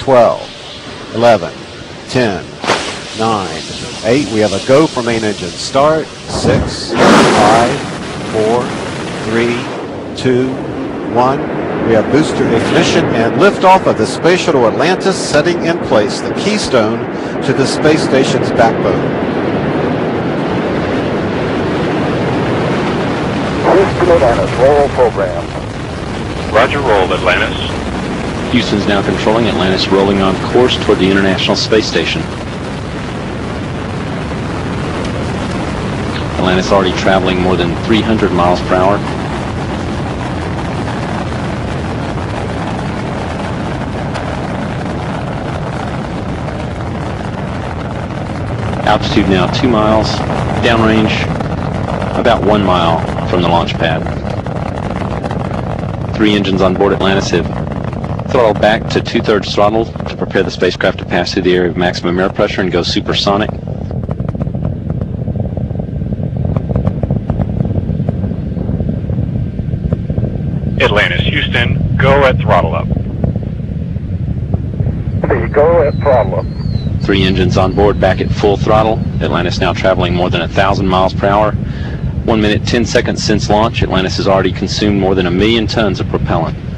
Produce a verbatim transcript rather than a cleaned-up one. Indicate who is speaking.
Speaker 1: twelve, eleven, ten, nine, eight. We have a go for main engine start. six, five, four, three, two, one. We have booster ignition and liftoff of the Space Shuttle Atlantis, setting in place the keystone to the space station's backbone.
Speaker 2: Houston Atlantis, roll program.
Speaker 3: Roger, roll Atlantis.
Speaker 4: Houston's now controlling Atlantis, rolling on course toward the International Space Station. Atlantis already traveling more than three hundred miles per hour. Altitude now two miles, downrange about one mile from the launch pad. Three engines on board Atlantis have throttled back to two-thirds throttle to prepare the spacecraft to pass through the area of maximum air pressure and go supersonic.
Speaker 3: Atlantis, Houston, go at throttle up.
Speaker 2: The go at throttle up.
Speaker 4: Three engines on board back at full throttle. Atlantis now traveling more than a thousand miles per hour. One minute, ten seconds since launch, Atlantis has already consumed more than a million tons of propellant.